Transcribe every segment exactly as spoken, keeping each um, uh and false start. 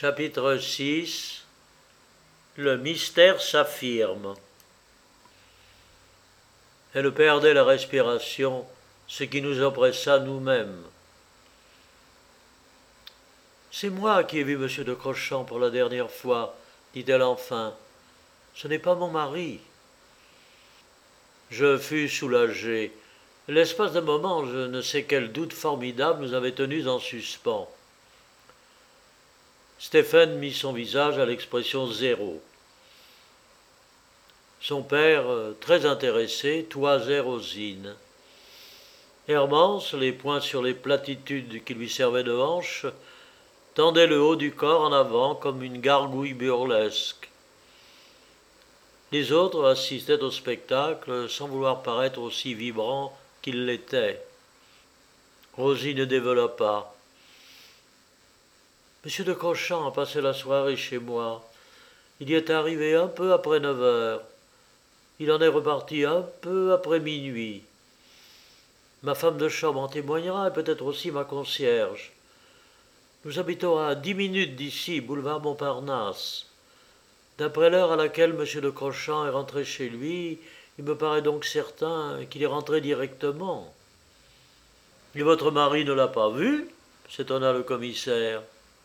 Chapitre six. Le mystère s'affirme. Elle perdait la respiration, ce qui nous oppressa nous-mêmes. « C'est moi qui ai vu M. de Crochamp pour la dernière fois, dit-elle enfin. Ce n'est pas mon mari. » Je fus soulagé. L'espace d'un moment, je ne sais quel doute formidable nous avait tenus en suspens. Stéphane mit son visage à l'expression zéro. Son père, très intéressé, toisait Rosine. Hermance, les poings sur les platitudes qui lui servaient de hanche, tendait le haut du corps en avant comme une gargouille burlesque. Les autres assistaient au spectacle sans vouloir paraître aussi vibrants qu'ils l'étaient. Rosine développa. « Monsieur de Crochamp a passé la soirée chez moi. Il y est arrivé un peu après neuf heures. Il en est reparti un peu après minuit. Ma femme de chambre en témoignera et peut-être aussi ma concierge. Nous habitons à dix minutes d'ici, boulevard Montparnasse. D'après l'heure à laquelle M. de Crochamp est rentré chez lui, il me paraît donc certain qu'il est rentré directement. »« Et votre mari ne l'a pas vu ?» s'étonna le commissaire.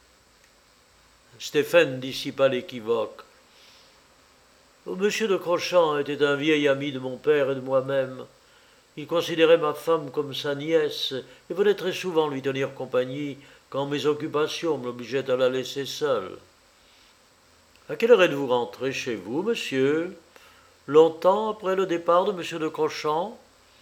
Stéphane dissipa l'équivoque. Monsieur de Crochamp était un vieil ami de mon père et de moi-même. Il considérait ma femme comme sa nièce et venait très souvent lui tenir compagnie quand mes occupations m'obligeaient à la laisser seule. « À quelle heure êtes-vous rentré chez vous, monsieur ? Longtemps après le départ de monsieur de Crochamp ?»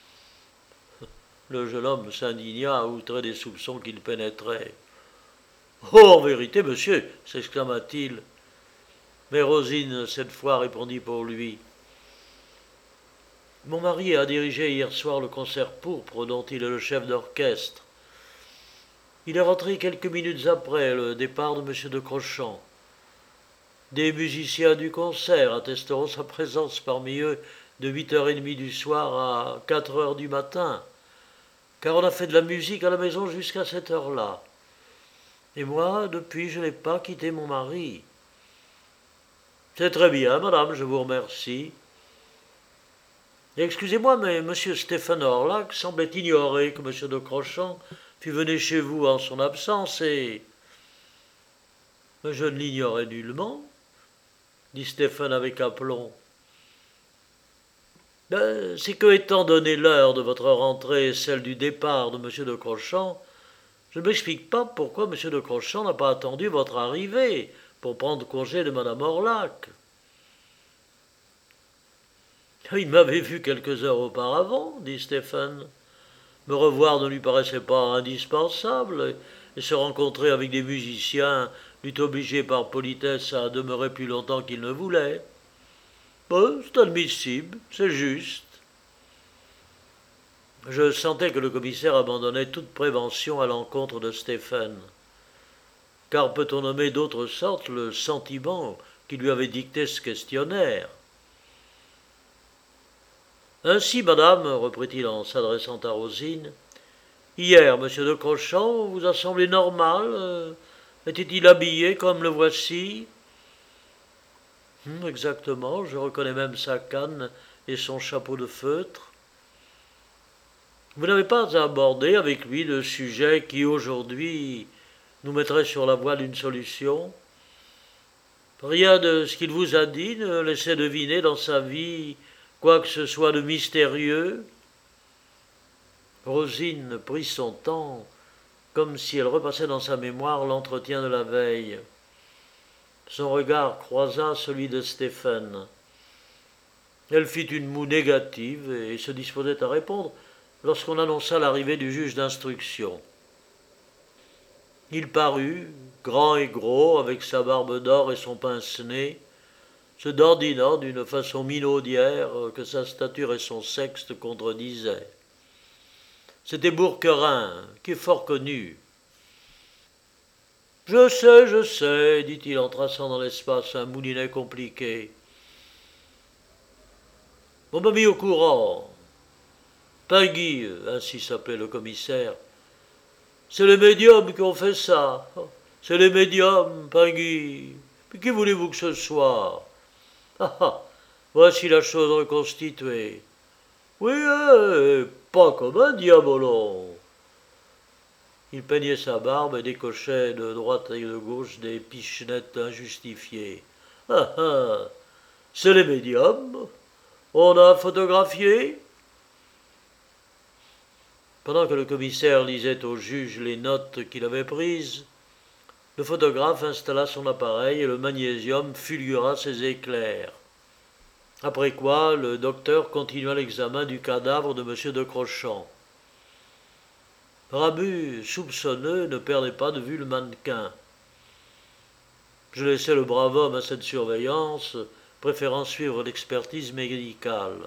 Le jeune homme s'indigna, outré des soupçons qu'il pénétrait. « Oh, en vérité, monsieur !» s'exclama-t-il. Mais Rosine, cette fois, répondit pour lui. « Mon mari a dirigé hier soir le concert pourpre dont il est le chef d'orchestre. Il est rentré quelques minutes après le départ de monsieur de Crochamp. Des musiciens du concert attesteront sa présence parmi eux de huit heures trente du soir à quatre heures du matin, car on a fait de la musique à la maison jusqu'à cette heure-là. Et moi, depuis, je n'ai pas quitté mon mari. » « C'est très bien, madame, je vous remercie. Excusez-moi, mais M. Stéphane Orlac semblait ignorer que M. de Crochamp fût venu chez vous en son absence et... »« Mais je ne l'ignorais nullement, » dit Stéphane avec aplomb. « Ben, c'est que, étant donné l'heure de votre rentrée et celle du départ de M. de Crochamp, je ne m'explique pas pourquoi M. de Crochamp n'a pas attendu votre arrivée pour prendre congé de Mme Orlac. » « Il m'avait vu quelques heures auparavant, » dit Stéphane. « Me revoir ne lui paraissait pas indispensable, et se rencontrer avec des musiciens l'eût obligé par politesse à demeurer plus longtemps qu'il ne voulait. Bon, c'est admissible, c'est juste. » Je sentais que le commissaire abandonnait toute prévention à l'encontre de Stéphane. Car peut-on nommer d'autre sorte le sentiment qui lui avait dicté ce questionnaire ? « Ainsi, madame, reprit-il en s'adressant à Rosine, hier, M. de Crochamp vous a semblé normal euh, était-il habillé comme le voici ?»« hum, Exactement, je reconnais même sa canne et son chapeau de feutre. » « Vous n'avez pas abordé avec lui le sujet qui, aujourd'hui, nous mettrait sur la voie d'une solution ? Rien de ce qu'il vous a dit ne laissait deviner dans sa vie quoi que ce soit de mystérieux. » Rosine prit son temps, comme si elle repassait dans sa mémoire l'entretien de la veille. Son regard croisa celui de Stéphane. Elle fit une moue négative et se disposait à répondre lorsqu'on annonça l'arrivée du juge d'instruction. Il parut, grand et gros, avec sa barbe d'or et son pince-nez, se dandinant d'une façon minaudière que sa stature et son sexe contredisaient. C'était Bourquerin, qui est fort connu. « Je sais, je sais, dit-il en traçant dans l'espace un moulinet compliqué. On m'a mis au courant. Tanguy, ainsi s'appelait le commissaire. C'est les médiums qui ont fait ça. C'est les médiums, Pingui. Mais qui voulez-vous que ce soit? Ah ah, voici la chose reconstituée. Oui, eh, pas comme un diabolon. Il peignait sa barbe et décochait de droite et de gauche des pichenettes injustifiées. Ah ah, c'est les médiums. On a photographié. Pendant que le commissaire lisait au juge les notes qu'il avait prises, le photographe installa son appareil et le magnésium fulgura ses éclairs. Après quoi, le docteur continua l'examen du cadavre de M. de Crochans. Rabu, soupçonneux, ne perdait pas de vue le mannequin. Je laissai le brave homme à cette surveillance, préférant suivre l'expertise médicale.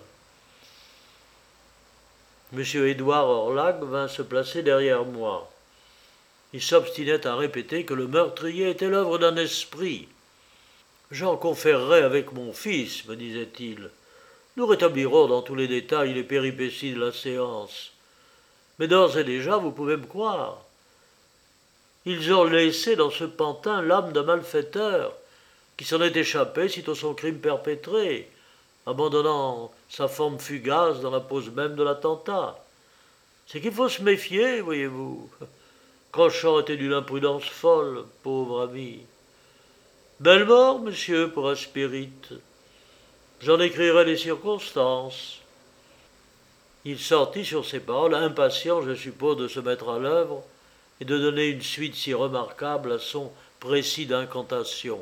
M. Édouard Orlac vint se placer derrière moi. Il s'obstinait à répéter que le meurtrier était l'œuvre d'un esprit. J'en conférerai avec mon fils, me disait-il. Nous rétablirons dans tous les détails les péripéties de la séance. Mais d'ores et déjà, vous pouvez me croire. Ils ont laissé dans ce pantin l'âme d'un malfaiteur qui s'en est échappé sitôt son crime perpétré, abandonnant sa forme fugace dans la pose même de l'attentat. C'est qu'il faut se méfier, voyez-vous. Crochans était d'une imprudence folle, pauvre ami. Belle mort, monsieur, pour un spirit. J'en écrirai les circonstances. Il sortit sur ces paroles, impatient, je suppose, de se mettre à l'œuvre et de donner une suite si remarquable à son précis d'incantation.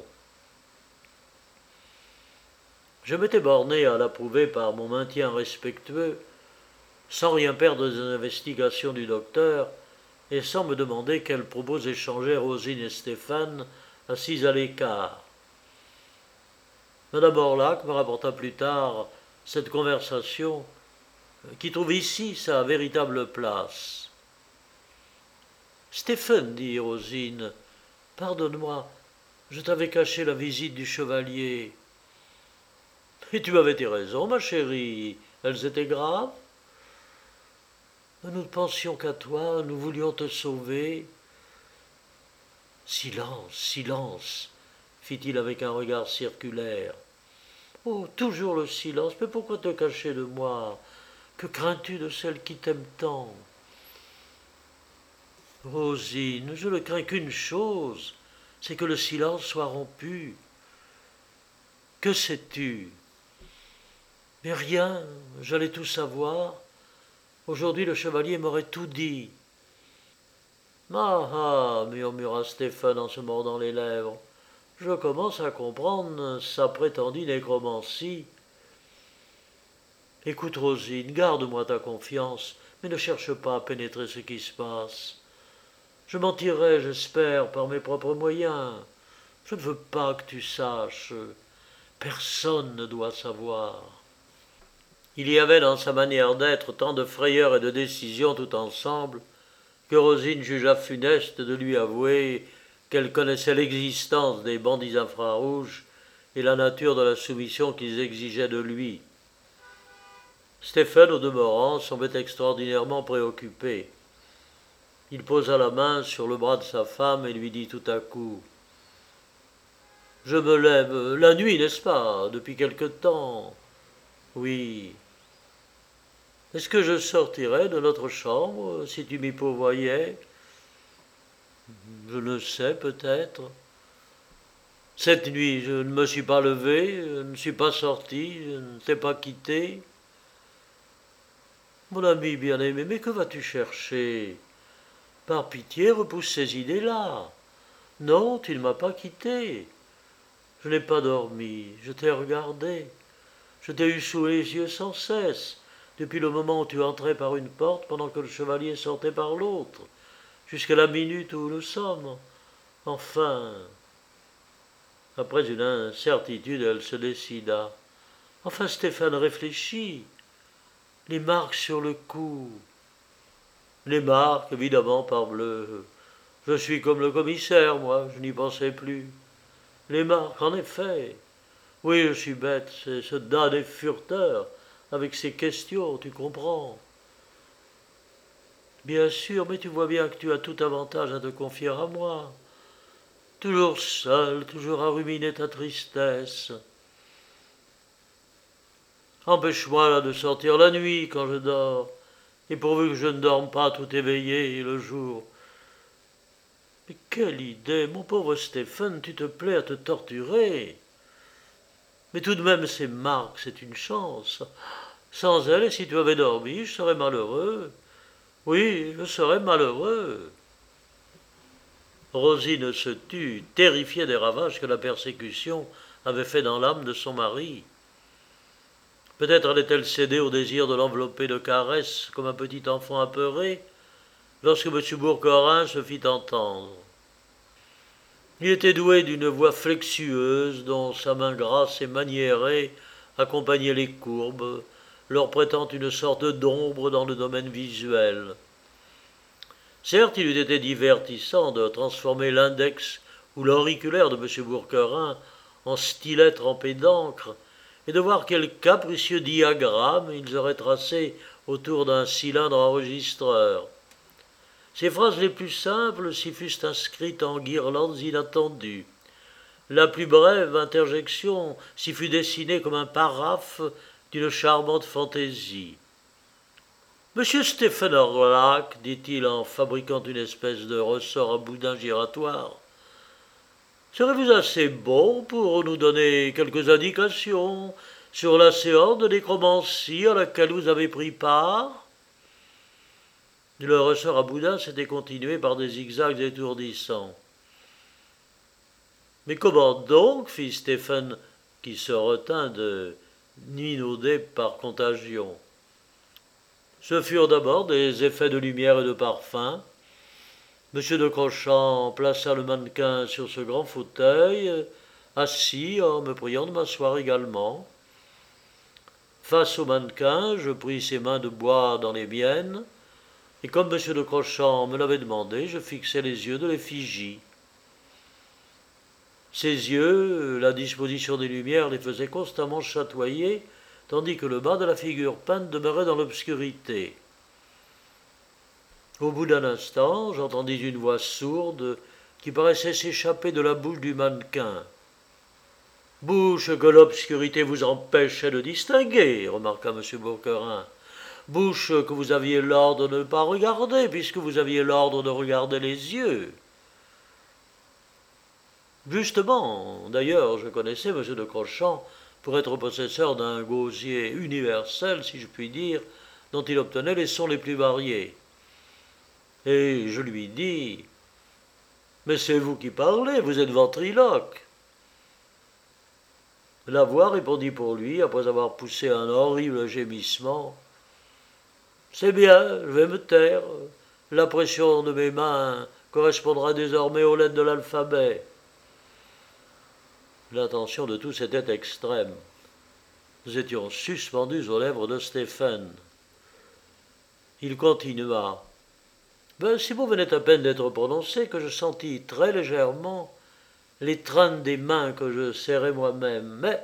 Je m'étais borné à l'approuver par mon maintien respectueux, sans rien perdre des investigations du docteur, et sans me demander quels propos échangeaient Rosine et Stéphane, assis à l'écart. Madame Orlac me rapporta plus tard cette conversation qui trouve ici sa véritable place. Stéphane, dit Rosine, pardonne-moi, je t'avais caché la visite du chevalier. Et tu avais tes raisons, ma chérie, elles étaient graves. Nous ne pensions qu'à toi, nous voulions te sauver. Silence, silence, fit-il avec un regard circulaire. Oh, toujours le silence, mais pourquoi te cacher de moi? Que crains-tu de celle qui t'aime tant? Rosine, je ne crains qu'une chose, c'est que le silence soit rompu. Que sais-tu? Mais rien, j'allais tout savoir. Aujourd'hui, le chevalier m'aurait tout dit. Ah ah, murmura Stéphane en se mordant les lèvres. Je commence à comprendre sa prétendue nécromancie. Écoute, Rosine, garde-moi ta confiance, mais ne cherche pas à pénétrer ce qui se passe. Je m'en tirerai, j'espère, par mes propres moyens. Je ne veux pas que tu saches. Personne ne doit savoir. Il y avait dans sa manière d'être tant de frayeur et de décision tout ensemble que Rosine jugea funeste de lui avouer qu'elle connaissait l'existence des bandits infrarouges et la nature de la soumission qu'ils exigeaient de lui. Stéphane, au demeurant, semblait extraordinairement préoccupé. Il posa la main sur le bras de sa femme et lui dit tout à coup « Je me lève la nuit, n'est-ce pas, depuis quelque temps? Oui. Est-ce que je sortirais de notre chambre, si tu m'y pourvoyais? Je ne sais, peut-être. Cette nuit, je ne me suis pas levé, je ne suis pas sorti, je ne t'ai pas quitté. Mon ami bien-aimé, mais que vas-tu chercher? Par pitié, repousse ces idées-là. Non, tu ne m'as pas quitté. Je n'ai pas dormi, je t'ai regardé. Je t'ai eu sous les yeux sans cesse, depuis le moment où tu entrais par une porte pendant que le chevalier sortait par l'autre, jusqu'à la minute où nous sommes. Enfin... Après une incertitude, elle se décida. Enfin, Stéphane réfléchit. Les marques sur le cou. Les marques, évidemment, parbleu. Je suis comme le commissaire, moi, je n'y pensais plus. Les marques, en effet. Oui, je suis bête, c'est ce damné furteur, avec ses questions, tu comprends. Bien sûr, mais tu vois bien que tu as tout avantage à te confier à moi. toujours seul, toujours à ruminer ta tristesse. Empêche-moi là de sortir la nuit quand je dors, et pourvu que je ne dorme pas tout éveillé le jour. Mais quelle idée, mon pauvre Stéphane, tu te plais à te torturer. Mais tout de même, c'est Marc, c'est une chance. Sans elle, si tu avais dormi, je serais malheureux. Oui, je serais malheureux. Rosine se tut, terrifiée des ravages que la persécution avait fait dans l'âme de son mari. Peut-être allait-elle céder au désir de l'envelopper de caresses comme un petit enfant apeuré, lorsque M. Bourcorin se fit entendre. Il était doué d'une voix flexueuse dont sa main grasse et maniérée accompagnait les courbes, leur prêtant une sorte d'ombre dans le domaine visuel. Certes, il eût été divertissant de transformer l'index ou l'auriculaire de M. Bourcorin en stylet trempé d'encre, et de voir quel capricieux diagramme ils auraient tracé autour d'un cylindre enregistreur. Ces phrases les plus simples s'y fussent inscrites en guirlandes inattendues. La plus brève interjection s'y fut dessinée comme un paraphe d'une charmante fantaisie. « Monsieur Stephen Orlac, dit-il en fabriquant une espèce de ressort à boudin giratoire, serez-vous assez bon pour nous donner quelques indications sur la séance de nécromancie à laquelle vous avez pris part ?» Le ressort à boudin s'était continué par des zigzags étourdissants. « Mais comment donc ?» fit Stephen, qui se retint de minauder par contagion. Ce furent d'abord des effets de lumière et de parfum. Monsieur de Crochans plaça le mannequin sur ce grand fauteuil, assis en me priant de m'asseoir également. Face au mannequin, je pris ses mains de bois dans les miennes, et comme monsieur de Crochans me l'avait demandé, je fixai les yeux de l'effigie. Ses yeux, la disposition des lumières les faisait constamment chatoyer, tandis que le bas de la figure peinte demeurait dans l'obscurité. Au bout d'un instant, j'entendis une voix sourde qui paraissait s'échapper de la bouche du mannequin. « Bouche que l'obscurité vous empêchait de distinguer, remarqua M. Bourcorin. Bouche que vous aviez l'ordre de ne pas regarder, puisque vous aviez l'ordre de regarder les yeux. » Justement, d'ailleurs, je connaissais M. de Crochans pour être possesseur d'un gosier universel, si je puis dire, dont il obtenait les sons les plus variés. Et je lui dis « Mais c'est vous qui parlez, vous êtes ventriloque. » La voix répondit pour lui, après avoir poussé un horrible gémissement. « C'est bien, je vais me taire. La pression de mes mains correspondra désormais aux lettres de l'alphabet. » L'attention de tous était extrême. Nous étions suspendus aux lèvres de Stéphane. Il continua. Ben, ces mots venaient à peine d'être prononcés que je sentis très légèrement l'étreinte des mains que je serrais moi-même. Mais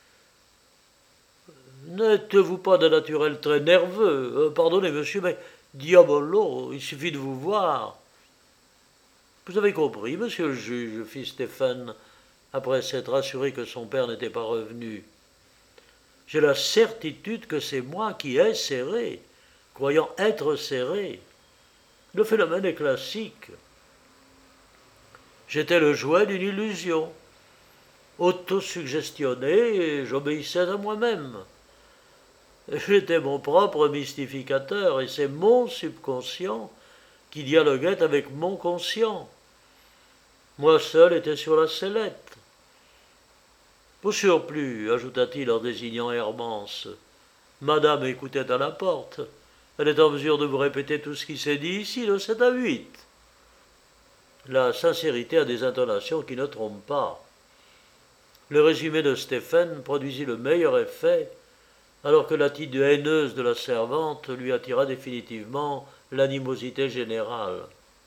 n'êtes-vous pas d'un naturel très nerveux? euh, Pardonnez, monsieur, mais diabolo, il suffit de vous voir. Vous avez compris, monsieur le juge, fit Stéphane, après s'être assuré que son père n'était pas revenu. J'ai la certitude que c'est moi qui ai serré, croyant être serré. Le phénomène est classique. J'étais le jouet d'une illusion. Autosuggestionné, et j'obéissais à moi-même. J'étais mon propre mystificateur, et c'est mon subconscient qui dialoguait avec mon conscient. Moi seul étais sur la sellette. Au surplus, ajouta-t-il en désignant Hermance, madame écoutait à la porte. Elle est en mesure de vous répéter tout ce qui s'est dit ici, de sept à huit. La sincérité a des intonations qui ne trompent pas. Le résumé de Stéphane produisit le meilleur effet, alors que l'attitude haineuse de la servante lui attira définitivement l'animosité générale.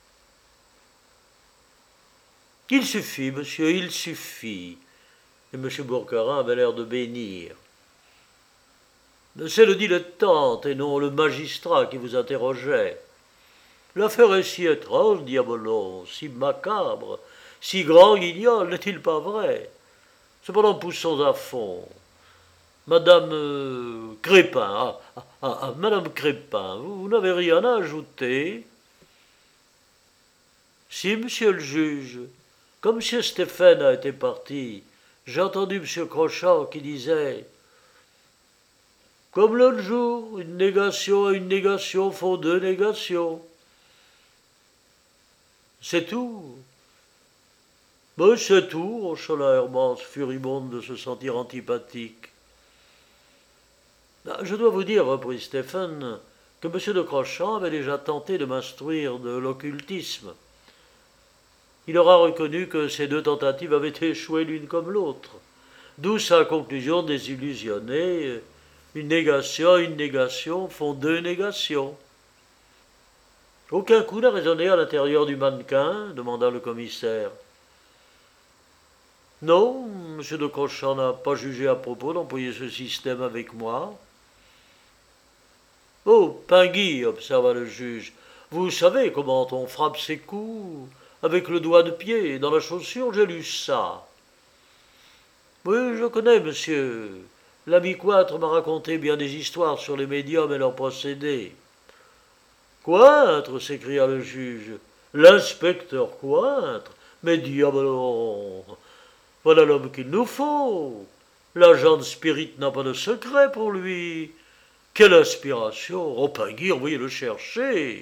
« Il suffit, monsieur, il suffit. » Et M. Bourcorin avait l'air de bénir. « C'est le dilettante et non le magistrat qui vous interrogeait. L'affaire est si étrange, diabolo, si macabre, Si grand guignol, n'est-il pas vrai? Cependant, poussons à fond. Madame euh, Crépin, ah, ah, ah, ah, Madame Crépin, vous, vous n'avez rien à ajouter? Si, monsieur le juge, comme monsieur Stéphane a été parti, j'ai entendu monsieur Crochard qui disait « Comme l'autre jour, une négation et une négation font deux négations. » C'est tout. Mais c'est tout, hocha la Hermance, furibonde de se sentir antipathique. Je dois vous dire, reprit Stéphane, que monsieur de Crochard avait déjà tenté de m'instruire de l'occultisme. Il aura reconnu que ces deux tentatives avaient échoué l'une comme l'autre, d'où sa conclusion désillusionnée. Une négation et une négation font deux négations. Aucun coup n'a résonné à l'intérieur du mannequin, demanda le commissaire. Non, M. de Crochard n'a pas jugé à propos d'employer ce système avec moi. Oh, Pinguy, observa le juge, vous savez comment on frappe ses coups? Avec le doigt de pied, dans la chaussure, j'ai lu ça. Oui, je connais, monsieur. L'ami Cointre m'a raconté bien des histoires sur les médiums et leurs procédés. Cointre, s'écria le juge. L'inspecteur Cointre? Mais diabolon! Voilà l'homme qu'il nous faut. L'agent de Spirit n'a pas de secret pour lui. Quelle inspiration! Oh, Pinguy, envoyez le chercher.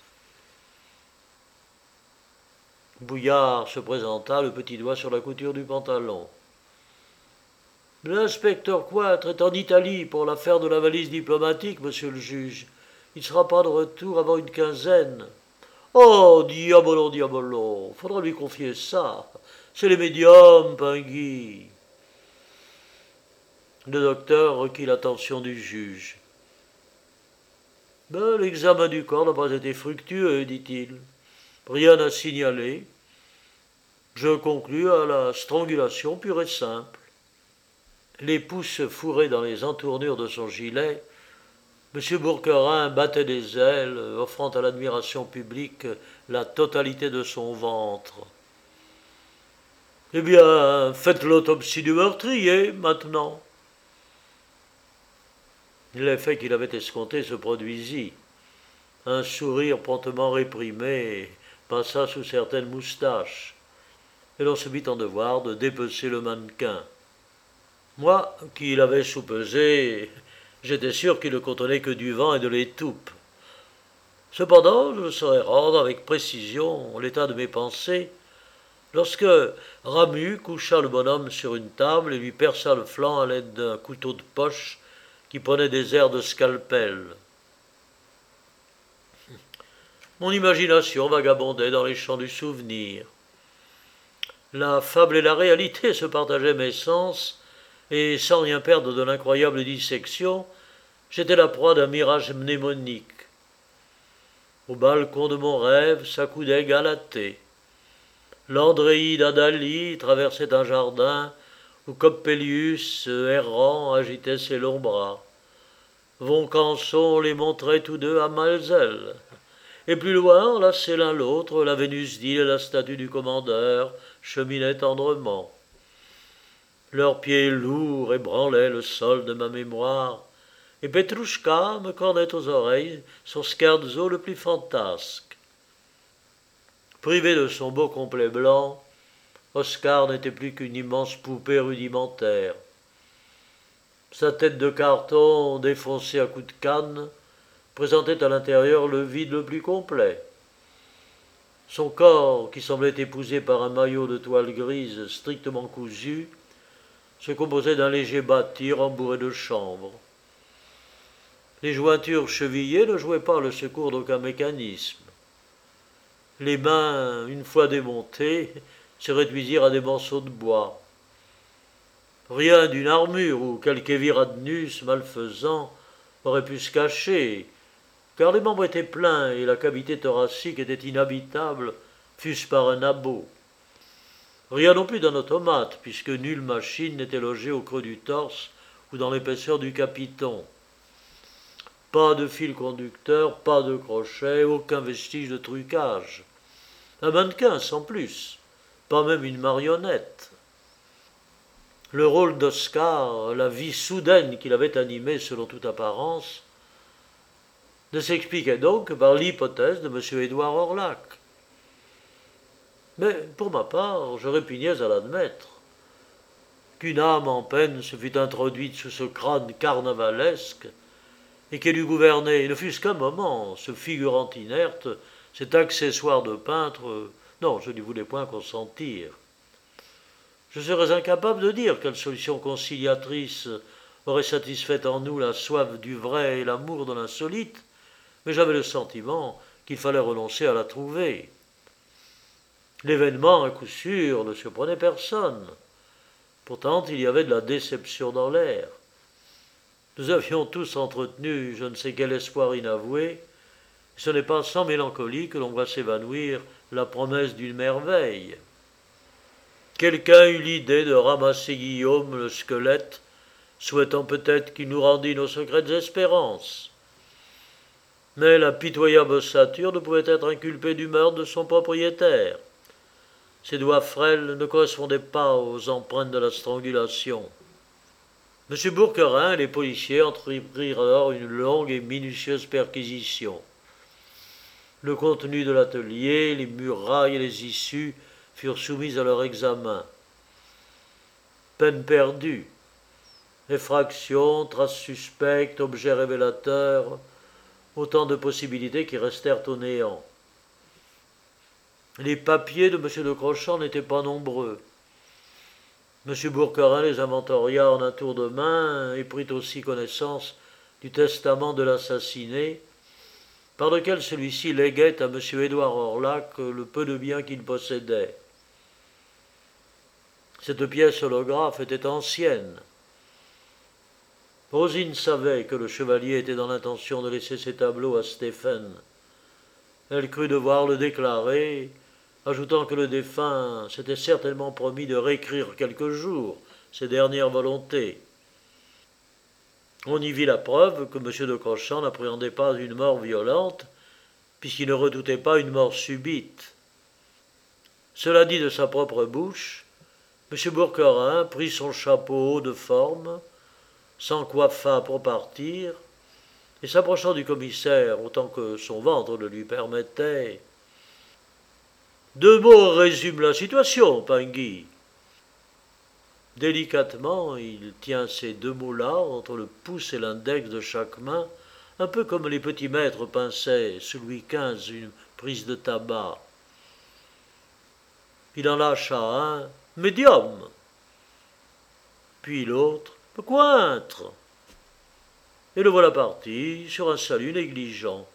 Bouillard se présenta, le petit doigt sur la couture du pantalon. L'inspecteur Cointre est en Italie pour l'affaire de la valise diplomatique, monsieur le juge. Il ne sera pas de retour avant une quinzaine. Oh, diabolon, diabolon, faudra lui confier ça. C'est les médiums, Pinguy. Le docteur requit l'attention du juge. Ben, l'examen du corps n'a pas été fructueux, dit-il. Rien à signaler. Je conclus à la strangulation pure et simple. Les pouces fourrés dans les entournures de son gilet, M. Bourquerin battait des ailes, offrant à l'admiration publique la totalité de son ventre. Eh bien, faites l'autopsie du meurtrier, maintenant. L'effet qu'il avait escompté se produisit. Un sourire promptement réprimé passa sous certaines moustaches, et l'on se mit en devoir de dépecer le mannequin. Moi, qui l'avais soupesé, j'étais sûr qu'il ne contenait que du vent et de l'étoupe. Cependant, je saurais rendre avec précision l'état de mes pensées lorsque Ramu coucha le bonhomme sur une table et lui perça le flanc à l'aide d'un couteau de poche qui prenait des airs de scalpel. Mon imagination vagabondait dans les champs du souvenir. La fable et la réalité se partageaient mes sens, et sans rien perdre de l'incroyable dissection, j'étais la proie d'un mirage mnémonique. Au balcon de mon rêve s'accoudait Galatée. L'Andréide Adali traversait un jardin où Coppelius, errant, agitait ses longs bras. Voncanson les montrait tous deux à Malzel. Et plus loin, enlacés l'un l'autre, la Vénus d'île et la statue du commandeur cheminaient tendrement. Leurs pieds lourds ébranlaient le sol de ma mémoire, et Petrouchka me cornait aux oreilles son scherzo le plus fantasque. Privé de son beau complet blanc, Oscar n'était plus qu'une immense poupée rudimentaire. Sa tête de carton, défoncée à coups de canne, présentait à l'intérieur le vide le plus complet. Son corps, qui semblait épousé par un maillot de toile grise strictement cousu, se composait d'un léger bâti rembourré de chanvre. Les jointures chevillées ne jouaient pas le secours d'aucun mécanisme. Les mains, une fois démontées, se réduisirent à des morceaux de bois. Rien d'une armure ou quelque Eviradnus malfaisant aurait pu se cacher, car les membres étaient pleins et la cavité thoracique était inhabitable, fût-ce par un abo. Rien non plus d'un automate, puisque nulle machine n'était logée au creux du torse ou dans l'épaisseur du capiton. Pas de fil conducteur, pas de crochet, aucun vestige de trucage. Un mannequin sans plus, pas même une marionnette. Le rôle d'Oscar, la vie soudaine qu'il avait animée selon toute apparence, ne s'expliquait donc que par l'hypothèse de M. Édouard Orlac. Mais pour ma part, je répugnais à l'admettre. Qu'une âme en peine se fût introduite sous ce crâne carnavalesque et qu'elle eût gouverné, ne fût-ce qu'un moment, ce figurant inerte, cet accessoire de peintre, non, je n'y voulais point consentir. Je serais incapable de dire quelle solution conciliatrice aurait satisfait en nous la soif du vrai et l'amour de l'insolite, mais j'avais le sentiment qu'il fallait renoncer à la trouver. L'événement, à coup sûr, ne surprenait personne. Pourtant, il y avait de la déception dans l'air. Nous avions tous entretenu je ne sais quel espoir inavoué. Ce n'est pas sans mélancolie que l'on voit s'évanouir la promesse d'une merveille. Quelqu'un eut l'idée de ramasser Guillaume le squelette, souhaitant peut-être qu'il nous rendît nos secrètes espérances. Mais la pitoyable ossature ne pouvait être inculpée du meurtre de son propriétaire. Ses doigts frêles ne correspondaient pas aux empreintes de la strangulation. M. Bourquerin et les policiers entreprirent alors une longue et minutieuse perquisition. Le contenu de l'atelier, les murailles et les issues furent soumis à leur examen. Peine perdue, effraction, traces suspectes, objets révélateurs, autant de possibilités qui restèrent au néant. Les papiers de M. de Crochans n'étaient pas nombreux. M. Bourquerin les inventoria en un tour de main et prit aussi connaissance du testament de l'assassiné, par lequel celui-ci léguait à M. Édouard Orlac le peu de biens qu'il possédait. Cette pièce holographe était ancienne. Rosine savait que le chevalier était dans l'intention de laisser ses tableaux à Stéphane. Elle crut devoir le déclarer, ajoutant que le défunt s'était certainement promis de réécrire quelque jour ses dernières volontés. On y vit la preuve que M. de Crochans n'appréhendait pas une mort violente, puisqu'il ne redoutait pas une mort subite. Cela dit de sa propre bouche, M. Bourquerin prit son chapeau haut de forme, s'encoiffa pour partir, et s'approchant du commissaire autant que son ventre le lui permettait, « Deux mots résument la situation, Pingui. » Délicatement, il tient ces deux mots-là entre le pouce et l'index de chaque main, un peu comme les petits maîtres pinçaient sous Louis quinze une prise de tabac. Il en lâcha un, « médium », puis l'autre, « cointre », et le voilà parti sur un salut négligent.